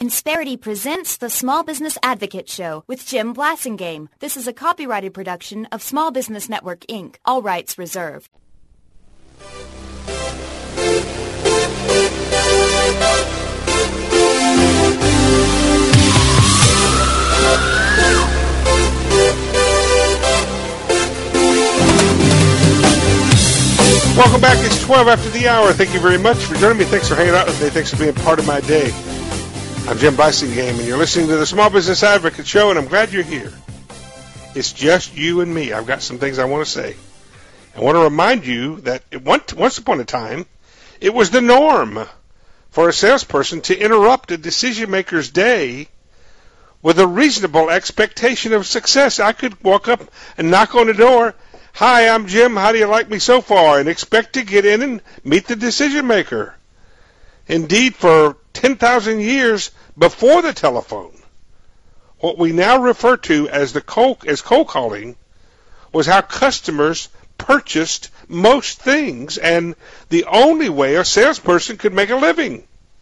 Insperity presents the Small Business Advocate Show with Jim Blasingame. This is a copyrighted production of Small Business Network, Inc. All rights reserved. Welcome back. It's 12 after the hour. Thank you very much for joining me. Thanks for hanging out with me. Thanks for being part of my day. I'm Jim Blasingame, and you're listening to the Small Business Advocate Show, and I'm glad you're here. It's just you and me. I've got some things I want to say. I want to remind you that once upon a time, it was the norm for a salesperson to interrupt a decision-maker's day with a reasonable expectation of success. I could walk up and knock on the door. Hi, I'm Jim. How do you like me so far? And expect to get in and meet the decision-maker. Indeed, for 10,000 years before the telephone, what we now refer to as cold calling was how customers purchased most things and the only way a salesperson could make a living.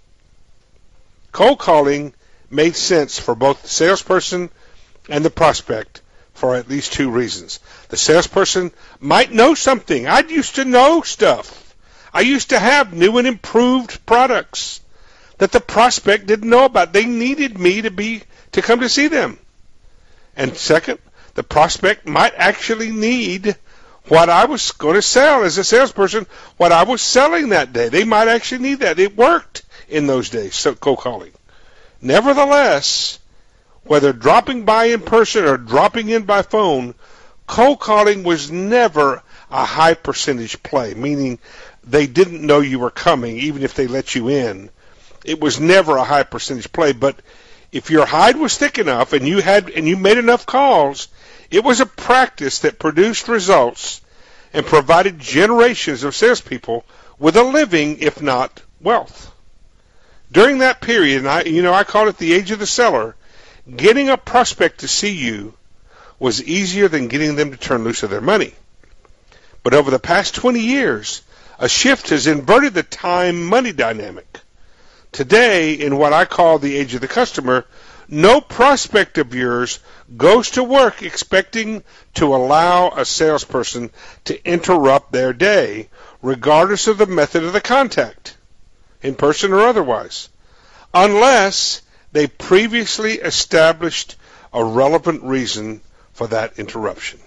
Cold calling made sense for both the salesperson and the prospect for at least two reasons. The salesperson might know something. I used to know stuff. I used to have new and improved products that the prospect didn't know about. They needed me to come to see them. And second, the prospect might actually need what I was going to sell as a salesperson, what I was selling that day. They might actually need that. It worked in those days, so cold calling. Nevertheless, whether dropping by in person or dropping in by phone, cold calling was never a high percentage play, meaning they didn't know you were coming, even if they let you in. It was never a high percentage play, but if your hide was thick enough and you made enough calls, it was a practice that produced results and provided generations of salespeople with a living, if not wealth. During that period, and I call it the age of the seller, getting a prospect to see you was easier than getting them to turn loose of their money. But over the past 20 years, a shift has inverted the time-money dynamic. Today, in what I call the age of the customer, no prospect of yours goes to work expecting to allow a salesperson to interrupt their day, regardless of the method of the contact, in person or otherwise, unless they previously established a relevant reason for that interruption.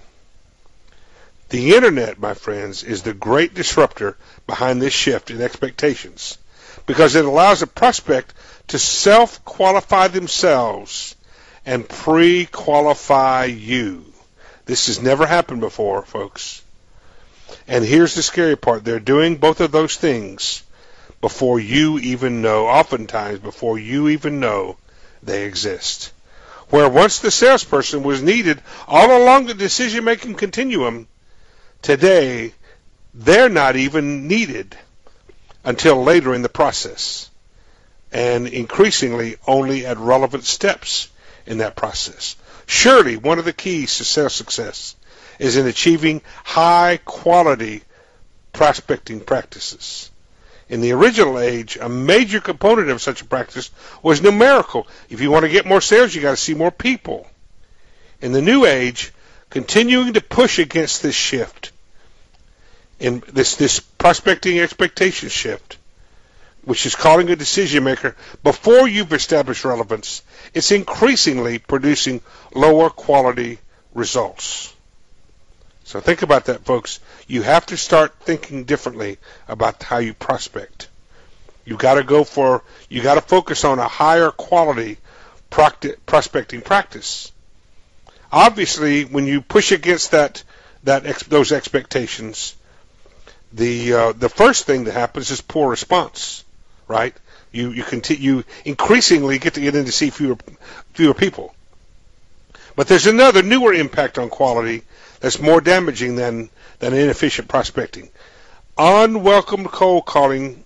The Internet, my friends, is the great disruptor behind this shift in expectations because it allows a prospect to self-qualify themselves and pre-qualify you. This has never happened before, folks. And here's the scary part. They're doing both of those things before you even know, oftentimes before you even know they exist. Where once the salesperson was needed all along the decision-making continuum, today they're not even needed until later in the process, and increasingly only at relevant steps in that process. Surely one of the keys to sales success is in achieving high-quality prospecting practices. In the original age, a major component of such a practice was numerical. If you want to get more sales, you got to see more people. In the new age, continuing to push against this shift, in this prospecting expectation shift, which is calling a decision maker before you've established relevance, it's increasingly producing lower quality results. So think about that, folks. You have to start thinking differently about how you prospect. You got to focus on a higher quality prospecting practice. Obviously, when you push against those expectations, the first thing that happens is poor response, right? You increasingly get in to see fewer people. But there's another newer impact on quality that's more damaging than inefficient prospecting. Unwelcome cold calling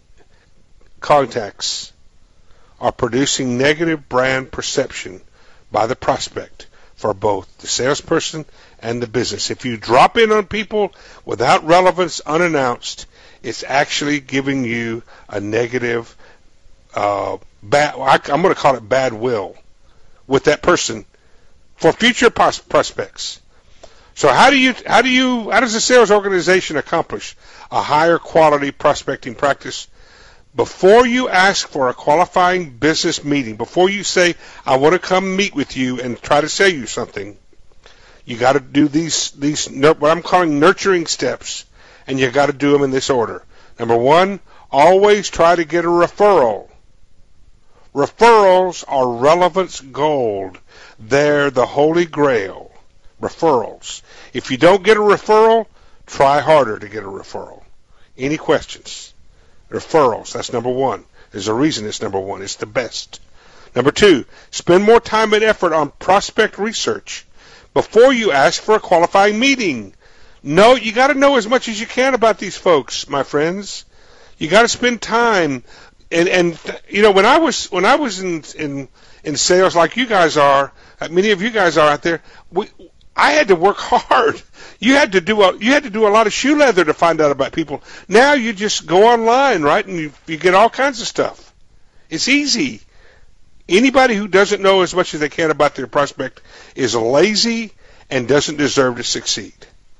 contacts are producing negative brand perception by the prospect for both the salesperson and the business. If you drop in on people without relevance, unannounced, it's actually giving you a negative I'm going to call it bad will with that person for future prospects. So how does a sales organization accomplish a higher quality prospecting practice? Before you ask for a qualifying business meeting, before you say, I want to come meet with you and try to sell you something, you got to do these what I'm calling nurturing steps, and you got to do them in this order. Number one, always try to get a referral. Referrals are relevance gold. They're the holy grail. Referrals. If you don't get a referral, try harder to get a referral. Any questions? Referrals, that's number one. There's a reason it's number one. It's the best. Number two, spend more time and effort on prospect research before you ask for a qualifying meeting. No, you got to know as much as you can about these folks, my friends. You got to spend time. And you know, when I was in sales like you guys are, many of you guys are out there, I had to work hard. You had to do a lot of shoe leather to find out about people. Now you just go online, right, and you get all kinds of stuff. It's easy. Anybody who doesn't know as much as they can about their prospect is lazy and doesn't deserve to succeed.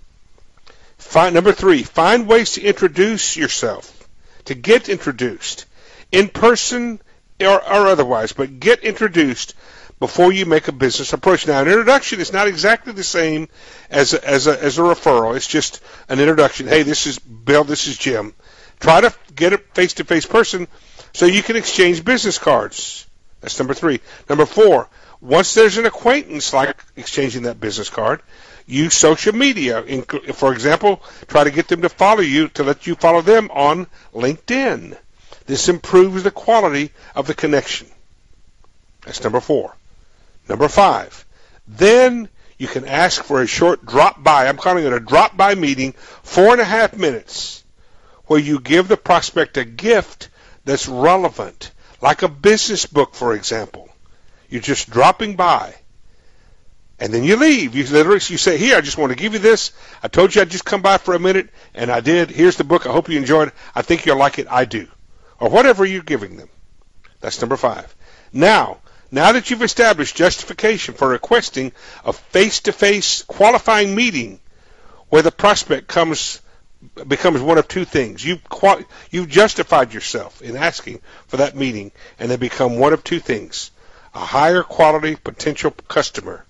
Number three, find ways to introduce yourself, to get introduced, in person or otherwise, but get introduced before you make a business approach. Now, an introduction is not exactly the same as a referral. It's just an introduction. Hey, this is Bill. This is Jim. Try to get a face-to-face person so you can exchange business cards. That's number three. Number four, once there's an acquaintance like exchanging that business card, use social media. For example, try to get them to follow you, to let you follow them on LinkedIn. This improves the quality of the connection. That's number four. Number five, then you can ask for a short drop-by. I'm calling it a drop-by meeting, 4.5 minutes, where you give the prospect a gift that's relevant, like a business book, for example. You're just dropping by, and then you leave. You say, here, I just want to give you this. I told you I'd just come by for a minute, and I did. Here's the book. I hope you enjoyed it. I think you'll like it. I do. Or whatever you're giving them. That's number five. Now that you've established justification for requesting a face-to-face qualifying meeting where the prospect becomes one of two things. You've justified yourself in asking for that meeting, and they become one of two things: a higher quality potential customer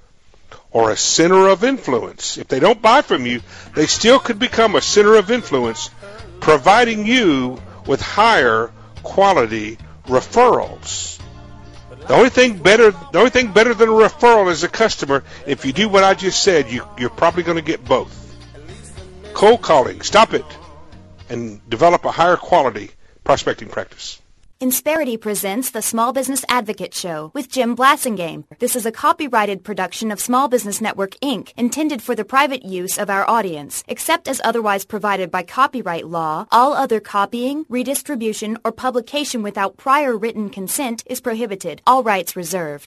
or a center of influence. If they don't buy from you, they still could become a center of influence, providing you with higher quality referrals. The only thing better than a referral is a customer. If you do what I just said, you're probably going to get both. Cold calling, stop it, and develop a higher quality prospecting practice. Insperity presents the Small Business Advocate Show with Jim Blasingame. This is a copyrighted production of Small Business Network, Inc., intended for the private use of our audience. Except as otherwise provided by copyright law, all other copying, redistribution, or publication without prior written consent is prohibited. All rights reserved.